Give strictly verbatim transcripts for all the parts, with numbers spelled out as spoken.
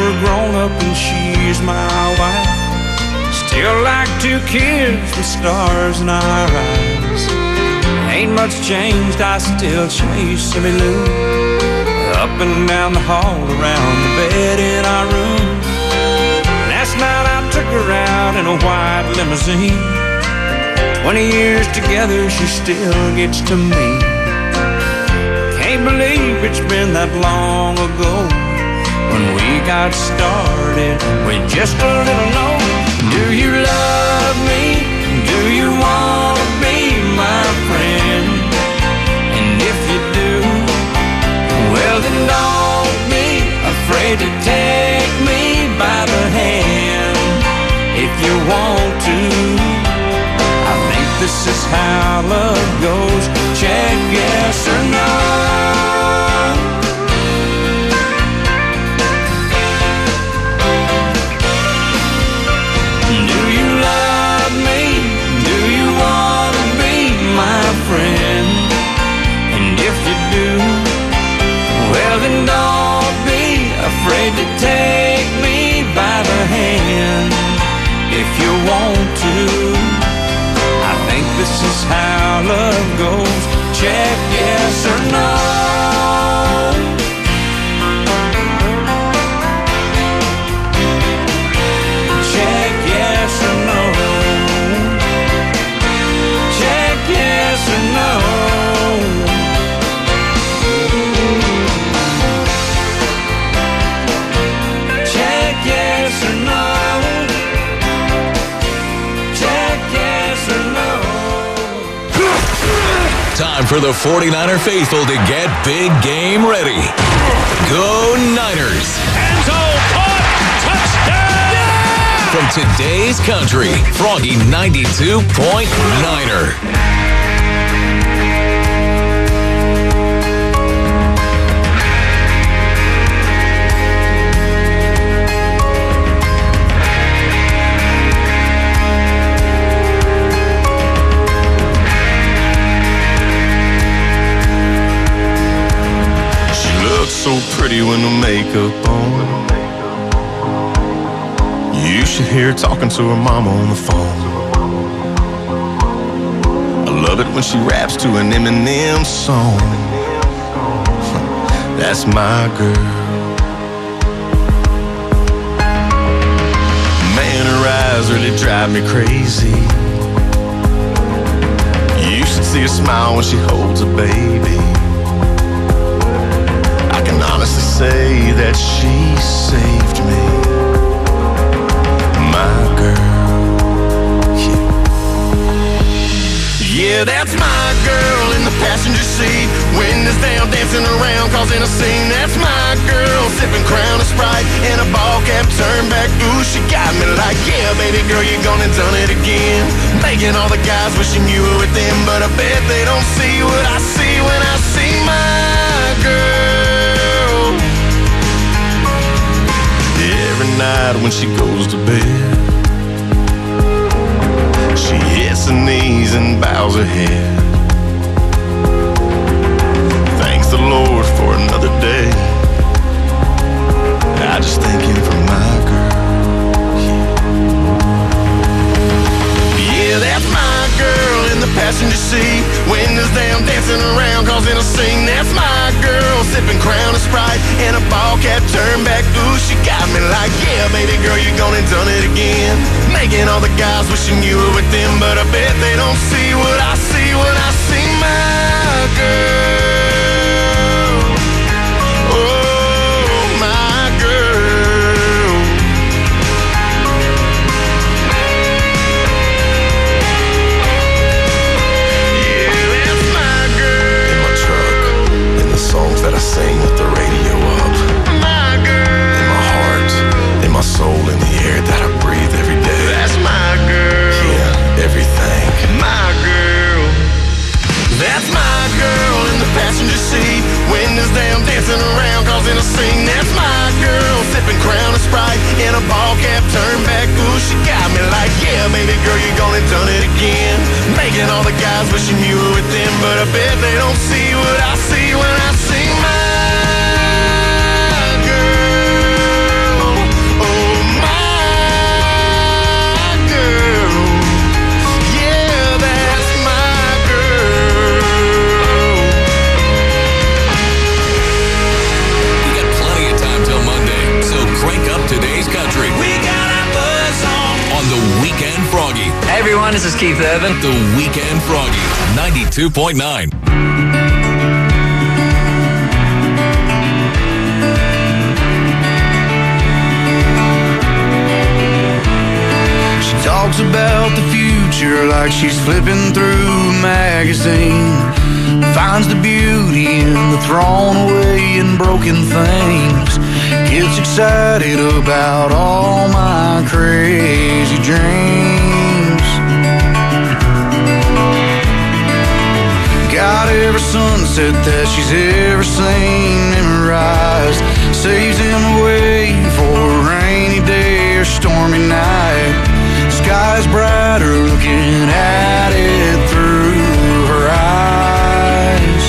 we're grown up and she's my wife. Still like two kids with stars in our eyes. Ain't much changed, I still chase Emmy Lou up and down the hall, around the bed in our room. Last night I took her out in a white limousine. Twenty years together, she still gets to me. Can't believe it's been that long ago when we got started with just a little note. Do you love me? Do you want to be my friend? And if you do, well then don't be afraid to take me by the hand. If you want to, I think this is how love goes. Check yes or no. Do you love me? Do you want to be my friend? And if you do, well then don't be afraid to take me by the hand. If you want to, I think this is how love goes. Check yes or no. Check yes or no. Check yes or no. Check yes or no. Check yes or no. Time for the forty-niner faithful to get big game ready. Go Niners! Enzo caught! Touchdown! From today's country, Froggy ninety-two point niner. So pretty when the makeup on. You should hear her talking to her mama on the phone. I love it when she raps to an Eminem song. That's my girl. Man, her eyes really drive me crazy. You should see her smile when she holds a baby. I can honestly say that she saved me. My girl, yeah. Yeah, that's my girl in the passenger seat. Windows down, dancing around, causing a scene. That's my girl, sipping Crown and Sprite in a ball cap, turn back. Ooh, she got me like, yeah, baby girl, you gone and done it again. Making all the guys wishing you were with them, but I bet they don't see what I see when I see my girl. Every night when she goes to bed, she hits her knees and bows her head. Thanks the Lord for another day. I just thank him for my girl. Yeah, yeah, that's my girl in the passenger seat. Windows down, dancing around, causing a scene. That's my girl, sipping Crown and Sprite in a ball cap, turn back. Ooh, she got me like, yeah, baby girl, you gone and done it again. Making all the guys wishing you were with them, but I bet they don't see what I see when I see my girl. Oh, my girl. Yeah, that's my girl. In my truck, in the songs that I sing with the radio up. My girl. In my heart, in my soul, in the air that I breathe every day. That's my girl. Yeah, everything. My girl. That's my girl in the passenger seat. Windows down, dancing around, causing a scene. That's my girl, sipping Crown and Sprite in a ball cap, turn back. Ooh, she got me like, yeah, baby girl, you gone and done it again. Making all the guys wishing you were with them, but I bet they don't see what I see when I see my girl. Keith Urban. The Weekend Froggies, ninety-two point nine. She talks about the future like she's flipping through a magazine. Finds the beauty in the thrown away and broken things. Gets excited about all my crazy dreams. Got every sunset that she's ever seen memorized. Saves him away for a rainy day or stormy night. Sky's brighter looking at it through her eyes.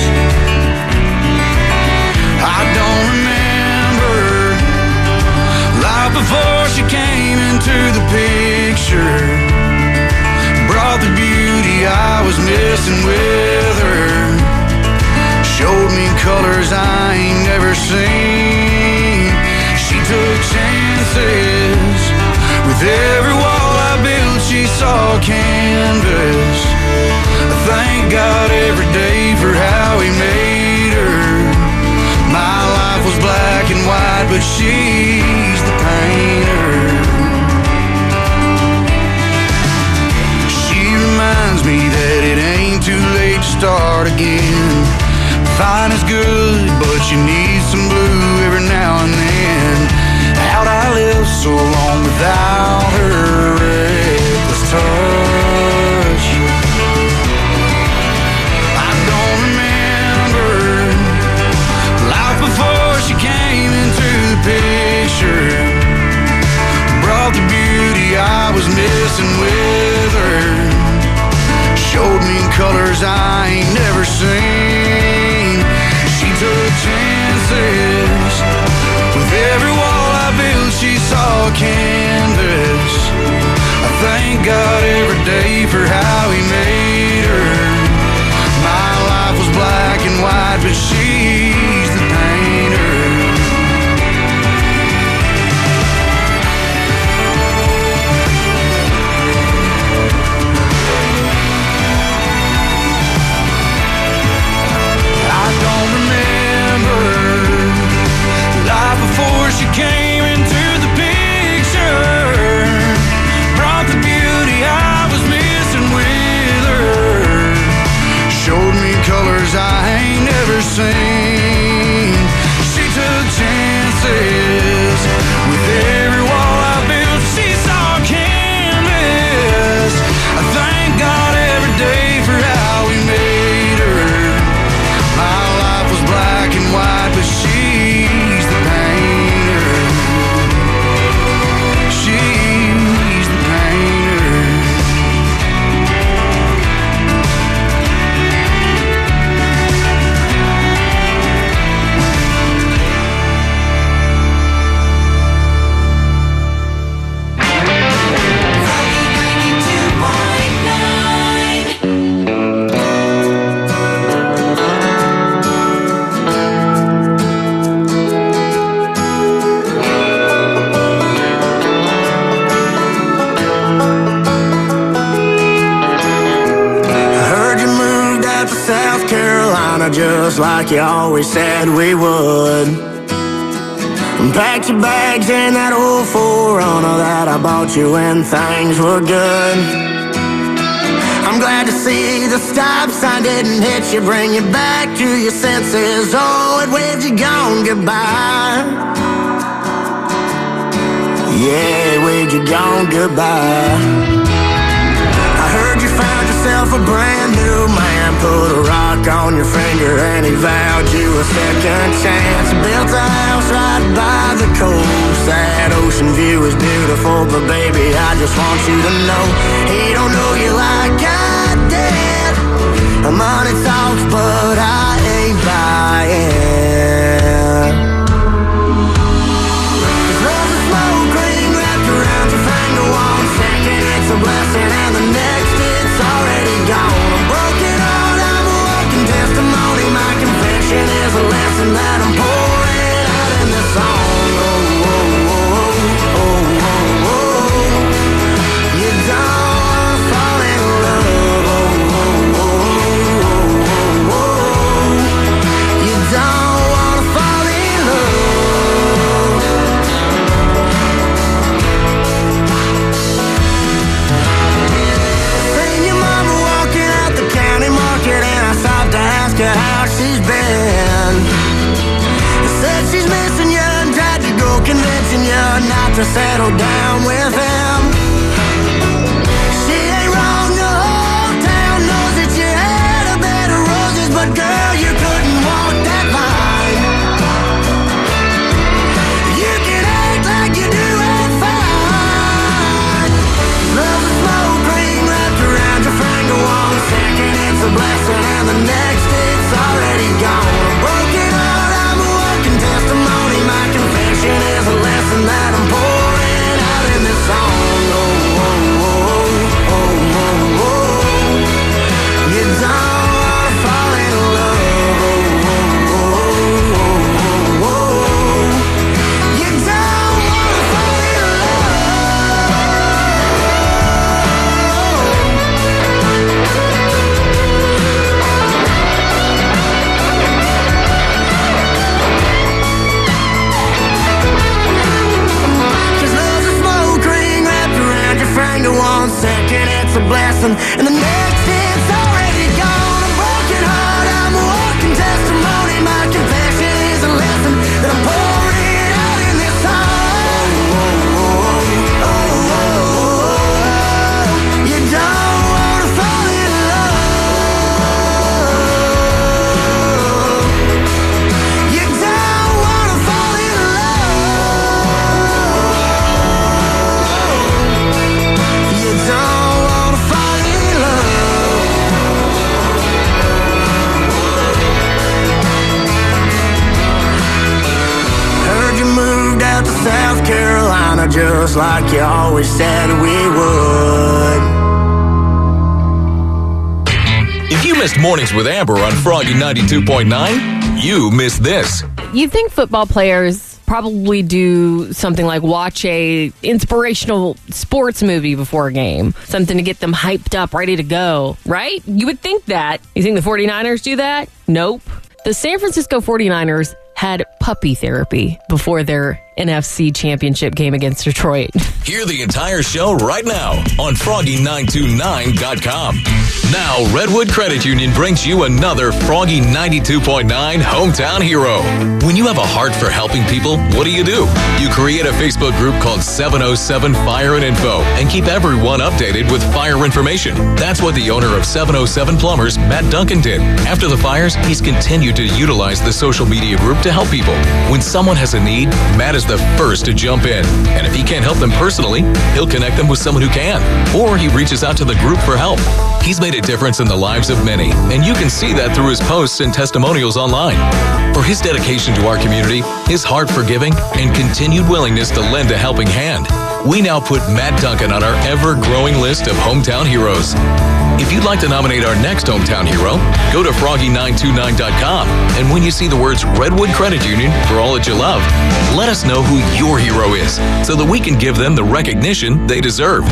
I don't remember life before she came into the picture. Brought the beauty I was missing with her. Showed me colors I ain't never seen. She took chances. With every wall I built, she saw canvas. I thank God every day for how He made her. My life was black and white, but she's the painter. She reminds me that it ain't too late to start again. Fine is good, but you need some blue every now and then. How'd I live so long without her reckless touch? I don't remember life before she came into the picture. Brought the beauty I was missing with her. Showed me colors I ain't never seen. She took chances. With every wall I built, she saw canvas. I thank God every day for how He made her. My life was black and white, but she's the painter. I don't remember life before she came into the picture. Brought the beauty I was missing with her. Showed me colors I ain't never seen. She took chances. With every wall I built, she saw canvas. I thank God every day for how He made her. My life was black and white, but she's the painter. She's the painter. Just like you always said we would. And packed your bags in that old four runner that I bought you when things were good. I'm glad to see the stop sign didn't hit you, bring you back to your senses. Oh, it waved you gone goodbye. Yeah, it waved you gone goodbye. I heard you found yourself a brand new man. Put a rock on your finger and he vowed you a second chance. Built a house right by the coast. That ocean view is beautiful, but baby, I just want you to know he don't know you like I did. Money talks, but I ain't buying. There's a smoke ring wrapped around your finger. One second it's a blessing and the next it's already gone. I'm broken heart, I'm a walking testimony. My confession is a lesson that I'm pouring out in this song. Oh, oh, oh, oh, oh, oh. You don't fall in love. not to settle down with him. She ain't wrong, the whole town knows that you had a bed of roses, but girl, you couldn't walk that line. You can act like you do it fine. Love a smoke ring wrapped around your finger. One second it's a blessing and the next it's already gone. A broken heart, I'm a walking testimony. My confession is a lesson that I'm pouring out in this song. Oh, oh, oh, oh, oh, oh. You don't wanna fall in love. Oh, oh, oh, oh, oh. You don't wanna fall in one second it's a blessing and the next it's already gone. A broken heart, I'm a walking testimony. My confession is a lesson that I'm pouring out in this song. Oh, oh, oh, oh, oh. You don't wanna fall in love. You don't wanna fall in don't wanna fall in love. Heard you moved out to South Carolina just like you always said we would. If you missed Mornings with Amber on Froggy ninety-two point nine, you missed this. You think football players probably do something like watch a inspirational sports movie before a game, something to get them hyped up, ready to go, right? You would think that. You think the 49ers do that? Nope. The San Francisco 49ers had puppy therapy before their N F C championship game against Detroit. Hear the entire show right now on Froggy nine two nine dot com. Now, Redwood Credit Union brings you another Froggy ninety-two point nine Hometown Hero. When you have a heart for helping people, what do you do? You create a Facebook group called seven oh seven Fire and Info and keep everyone updated with fire information. That's what the owner of seven oh seven Plumbers, Matt Duncan, did. After the fires, he's continued to utilize the social media group to help people. When someone has a need, Matt is the first to jump in. And if he can't help them personally, he'll connect them with someone who can. Or he reaches out to the group for help. He's made a difference in the lives of many, and you can see that through his posts and testimonials online. For his dedication to our community, his heart for giving, and continued willingness to lend a helping hand, we now put Matt Duncan on our ever-growing list of Hometown Heroes. If you'd like to nominate our next Hometown Hero, go to Froggy nine two nine dot com, and when you see the words Redwood Credit Union for all that you love, let us know who your hero is so that we can give them the recognition they deserve.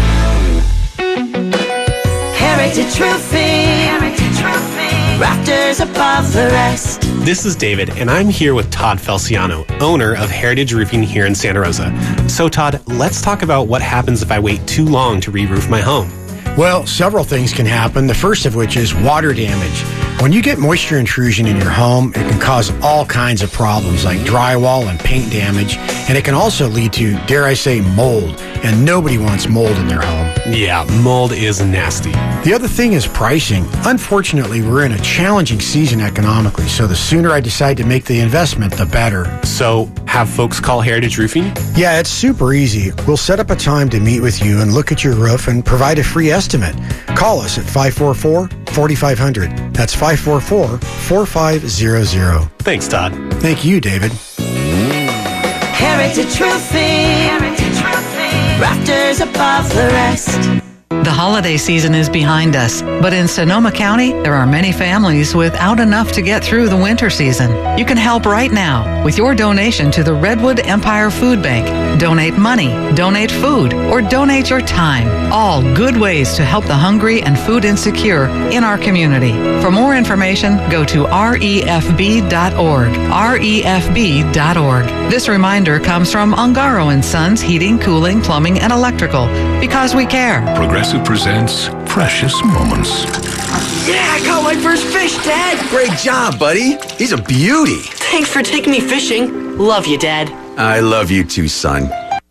Heritage Roofing, Heritage Roofing, rafters above the rest. This is David, and I'm here with Todd Felciano, owner of Heritage Roofing here in Santa Rosa. So, Todd, let's talk about what happens if I wait too long to re-roof my home. Well, several things can happen, the first of which is water damage. When you get moisture intrusion in your home, it can cause all kinds of problems like drywall and paint damage, and it can also lead to, dare I say, mold, and nobody wants mold in their home. Yeah, mold is nasty. The other thing is pricing. Unfortunately, we're in a challenging season economically, so the sooner I decide to make the investment, the better. So, have folks call Heritage Roofing? Yeah, it's super easy. We'll set up a time to meet with you and look at your roof and provide a free estimate. Call us at five four four, four five zero zero. That's five four four, four five zero zero. Thanks, Todd. Thank you, David. Heritage Roofing, Heritage Roofing, rafters above the rest. The holiday season is behind us, but in Sonoma County, there are many families without enough to get through the winter season. You can help right now with your donation to the Redwood Empire Food Bank. Donate money, donate food, or donate your time. All good ways to help the hungry and food insecure in our community. For more information, go to R E F B dot org. R E F B dot org. This reminder comes from Ungaro and Sons Heating, Cooling, Plumbing, and Electrical, because we care. Progressive presents Precious Moments. Yeah, I caught my first fish, Dad. Great job, buddy. He's a beauty. Thanks for taking me fishing. Love you, Dad. I love you too, son.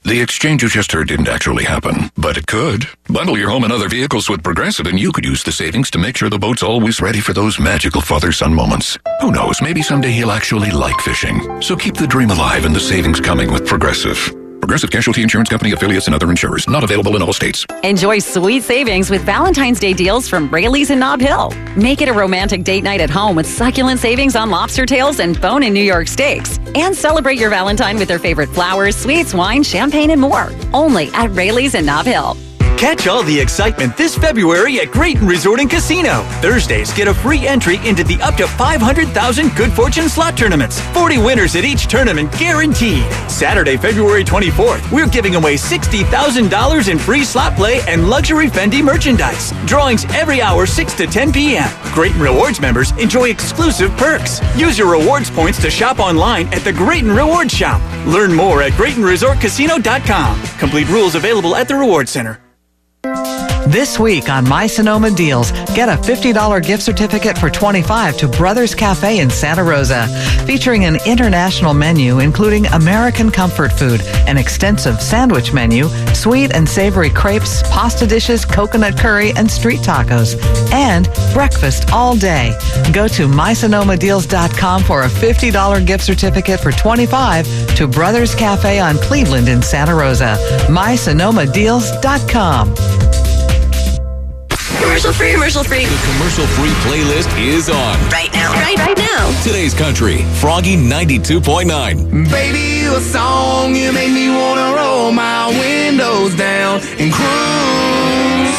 The exchange you just heard didn't actually happen, but it could. Bundle your home and other vehicles with Progressive and you could use the savings to make sure the boat's always ready for those magical father-son moments. Who knows, maybe someday he'll actually like fishing. So keep the dream alive and the savings coming with Progressive. Progressive Casualty Insurance Company, affiliates, and other insurers. Not available in all states. Enjoy sweet savings with Valentine's Day deals from Rayleigh's in Nob Hill. Make it a romantic date night at home with succulent savings on lobster tails and bone in New York steaks. And celebrate your Valentine with their favorite flowers, sweets, wine, champagne, and more. Only at Rayleigh's in Nob Hill. Catch all the excitement this February at Grayton Resort and Casino. Thursdays, get a free entry into the up to five hundred thousand Good Fortune slot tournaments. forty winners at each tournament guaranteed. Saturday, February twenty-fourth, we're giving away sixty thousand dollars in free slot play and luxury Fendi merchandise. Drawings every hour, six to ten p.m. Grayton Rewards members enjoy exclusive perks. Use your rewards points to shop online at the Grayton Rewards Shop. Learn more at Grayton Resort Casino dot com. Complete rules available at the Rewards Center. This week on My Sonoma Deals, get a fifty dollars gift certificate for twenty-five dollars to Brothers Cafe in Santa Rosa, featuring an international menu including American comfort food, an extensive sandwich menu, sweet and savory crepes, pasta dishes, coconut curry, and street tacos, and breakfast all day. Go to my sonoma deals dot com for a fifty dollars gift certificate for twenty-five dollars to Brothers Cafe on Cleveland in Santa Rosa. my sonoma deals dot com. Commercial free, commercial free. The commercial-free playlist is on. Right now, right, right now. Today's Country, Froggy ninety-two point nine. Baby, you a song, you make me wanna roll my windows down and cruise.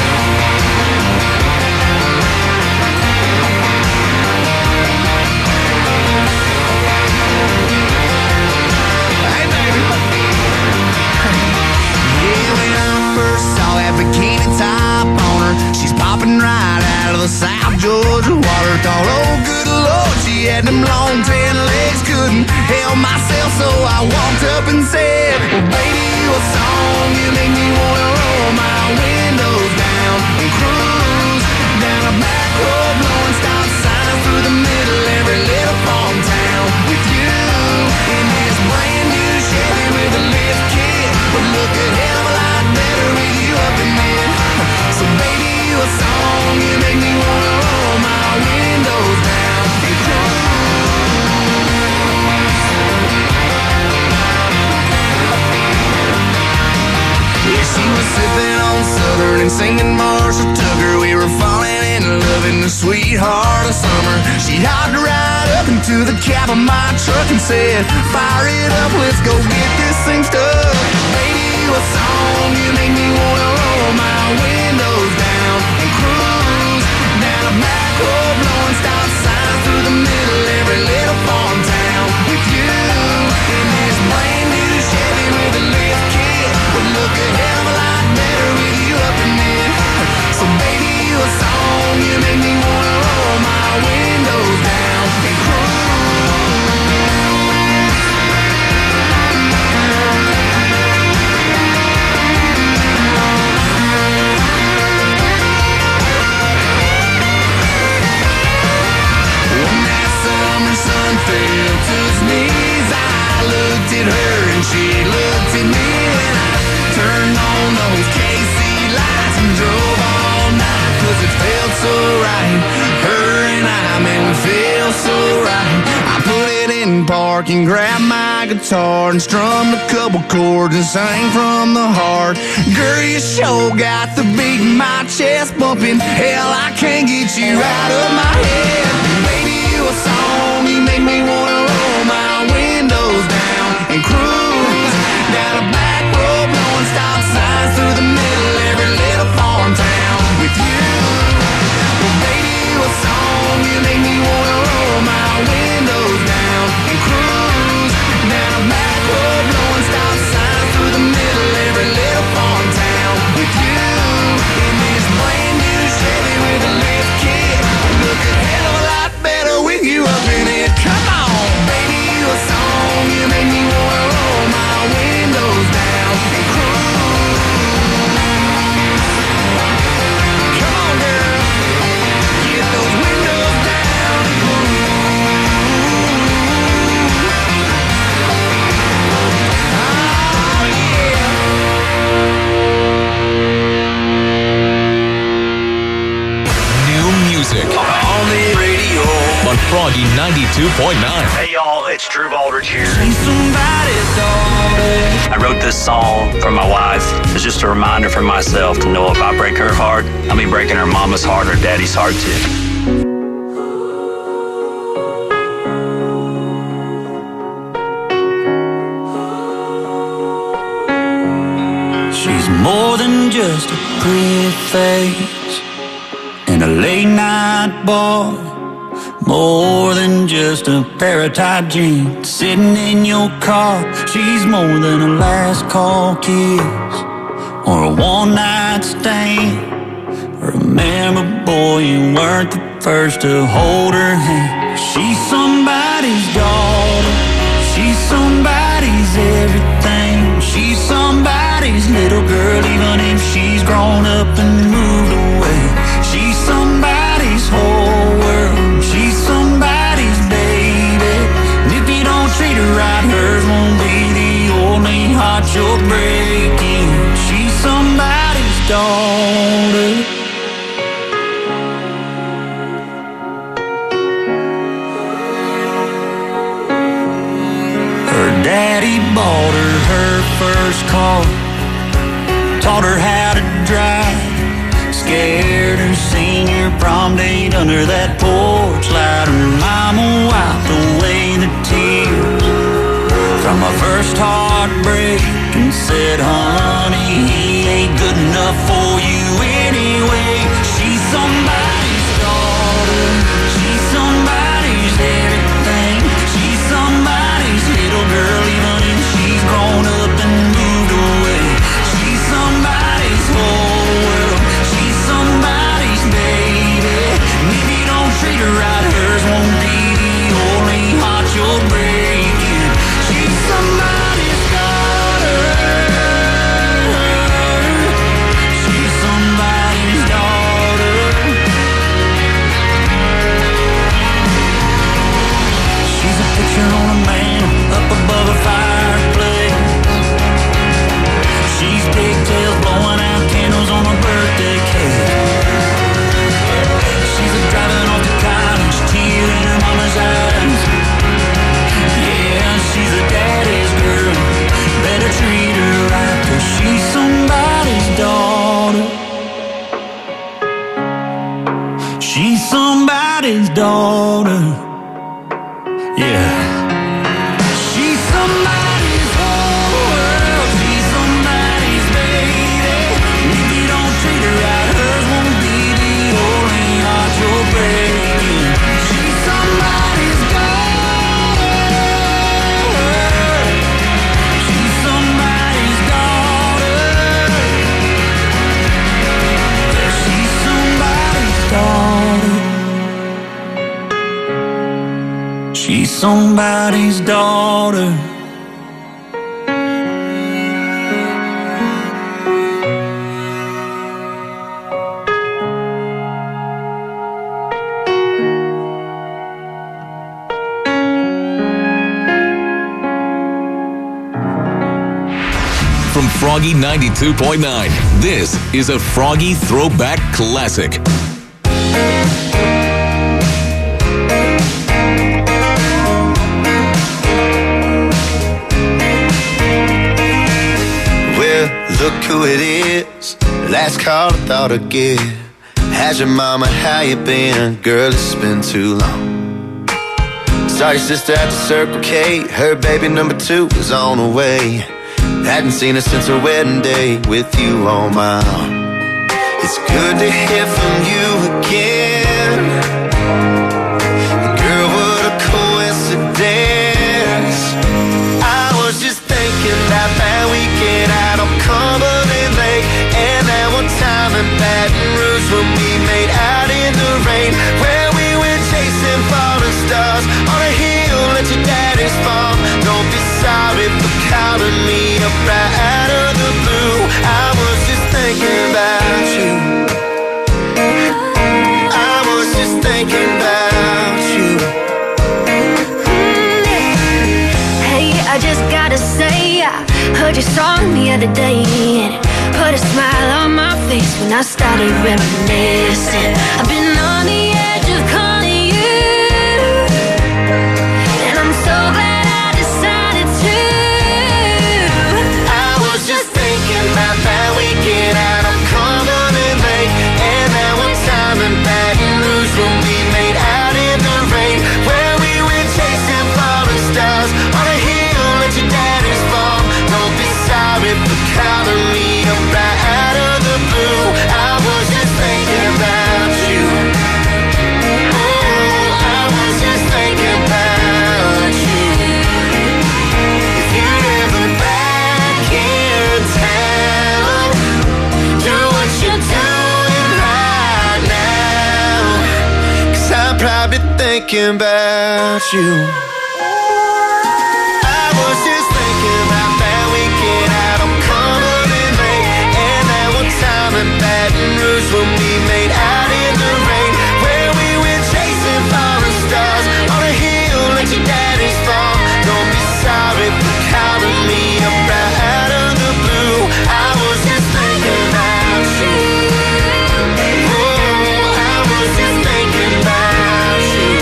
Hey, baby. Yeah, when I first saw that bikini top on her, she's popping right out of the South Georgia water. Thought, oh, good Lord, she had them long tan legs. Couldn't help myself, so I walked up and said, well, baby, you a song, you make me wanna roll my windows down and cruise down a back road, blowing stop signs through the middle every little farm town with you in this brand new Chevy with a lift kit. But look a hell of a lot better with you up in it. So baby, you a song, you make me wanna roll my windows down and cruise. Yeah, she was sipping on Southern and singing Marshall Tucker. We were falling in love in the sweet heart of summer. She hopped right up into the cab of my truck and said, fire it up, let's go get this thing stuck. Baby, you a song, you make me wanna roll my windows down and cruise down a back road, blowing stop signs through the middle every little farm town with you in this brand new Chevy with a lift kit. Would look a hell of a lot better with you up in it. So baby, you a song, you make me wanna roll my windows down and cruise. Sun fell to his knees. I looked at her and she looked at me, and I turned on those K C lights and drove all night, cause it felt so right. Her and I, man, we felt so right. I put it in park and grabbed my guitar and strummed a couple chords and sang from the heart. Girl, you sure got the beat in my chest bumping. Hell, I can't get you out of my head. Baby, you a song, you make me wanna roll my windows down and cruise down a back road, blowing stop signs through the middle every little farm town with you. Well, baby, you a song, you make me wanna roll my windows down and cruise down a back road, blowing stop signs through the middle every little farm town with you in this brand new Chevy with a lift kit. Look a hell of a lot better with ninety-two point nine. Hey, y'all, it's Drew Baldridge here. I wrote this song for my wife. It's just a reminder for myself to know if I break her heart, I'll be breaking her mama's heart or daddy's heart too. She's more than just a pretty face in a late night bar, more than just a pair of tight jeans sitting in your car. She's more than a last call kiss or a one night stand. Remember, boy, you weren't the first to hold her hand. She's somebody's daughter, she's somebody's everything. She's somebody's little girl, even if she's grown up and moved away. She's somebody's whole world, she's somebody's baby. And if you don't treat her right, hers won't be the only heart you're breaking. She's somebody's daughter. Her daddy bought her her first car, taught her how to drive, scared her senior prom date under that porch light. Her mama wiped away the tears from her first heartbreak and said, honey, he ain't good enough for you anyway. She's somebody's daughter, she's somebody's everything. She's somebody's little girl, even if she's grown up and moved away. She's somebody's whole world, she's somebody's baby. And if you don't treat her right, hers won't be the only heart you're breaking. She's somebody's daughter, she's somebody's daughter. She's a picture on a man up above a fireplace. She's pigtails blowing out candles on a birthday cake. She's a driving off to college, tear in her mama's eyes. Yeah, she's a daddy's girl, better treat her right, 'cause she's somebody's daughter. She's somebody's daughter. Yeah. She's somebody's whole world, she's somebody's baby. And if you don't treat her right, hers won't be the only heart you're breaking. She's somebody's daughter, she's somebody's daughter. Yeah, she's somebody's daughter. She's somebody's daughter. From Froggy ninety-two point nine, this is a Froggy Throwback Classic. Look who it is, last call I thought I'd get. How's your mama, how you been? Girl, it's been too long. Saw your sister at the Circle K, her baby number two was on the way. Hadn't seen her since her wedding day with you on my arm. It's good to hear from you again. Girl, what a coincidence. I was just thinking that that weekend out on Cumberland Lake, and that one time in Baton Rouge when we made out in the rain, where we went chasing falling stars on a hill at your daddy's farm. Don't be sorry for calling me up right out of the blue. I was just thinking about you. I was just thinking about you. Hey, I just gotta say, I heard your song the other day, and it put a smile on my face when I started reminiscing. I've been on the edge of calling you. thinking about you. I was just thinking about that weekend out on Cumberland Lake, and that one time in Baton Rouge when we made out in the rain, where we went chasing falling stars on a hill like your daddy's farm. Don't be sorry for calling me up right out of the blue. I was just thinking about you. Oh, I was just thinking about you.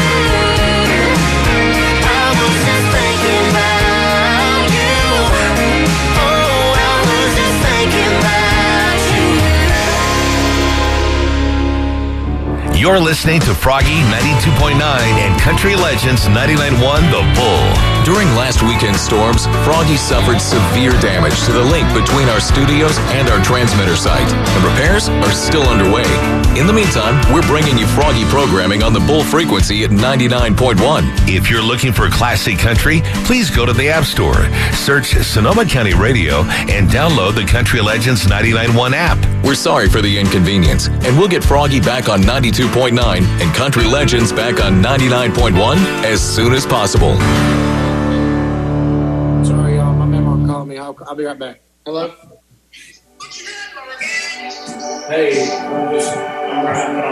I was just thinking about you. Oh, I was just thinking about you. You're listening to Froggy ninety-two point nine and Country Legends ninety-nine point one The Bull. During last weekend's storms, Froggy suffered severe damage to the link between our studios and our transmitter site, and repairs are still underway. In the meantime, we're bringing you Froggy programming on the Bull frequency at ninety-nine point one. If you're looking for classic country, please go to the App Store, search Sonoma County Radio, and download the Country Legends ninety-nine point one app. We're sorry for the inconvenience, and we'll get Froggy back on ninety-two point nine and Country Legends back on ninety-nine point one as soon as possible. Sorry, y'all. My memo called me. I'll, I'll be right back. Hello? Hey, I'm just... I'm right.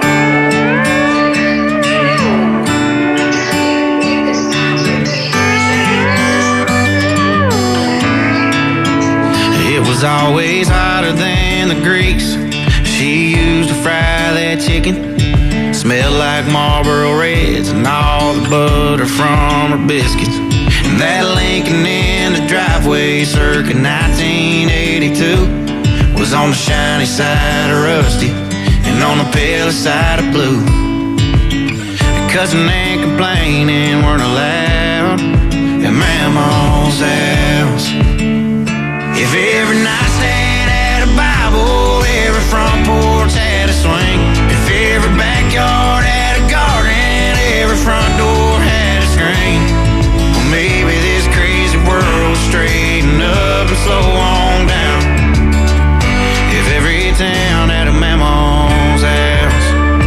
It was always hotter than the grease she used to fry that chicken. Smelled like Marlboro Reds and all the butter from her biscuits. And that Lincoln in the driveway circa nineteen eighty-two was on the shiny side of rusty and on the pale side of blue. Cussing and complaining weren't allowed at Mama's house. If every nightstand had a Bible, every front porch had a swing, if every backyard had a garden, every front door had a screen, well, maybe this crazy world would straighten up and slow on down. If every town had a Mama's house.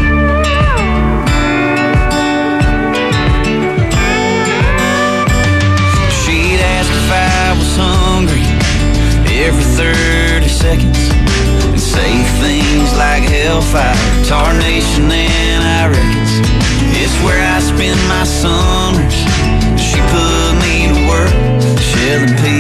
She'd ask if I was hungry every thirty seconds and say things like hellfire, tarnation, and I reckons it's where I spend my summers. She put me to work shelling peas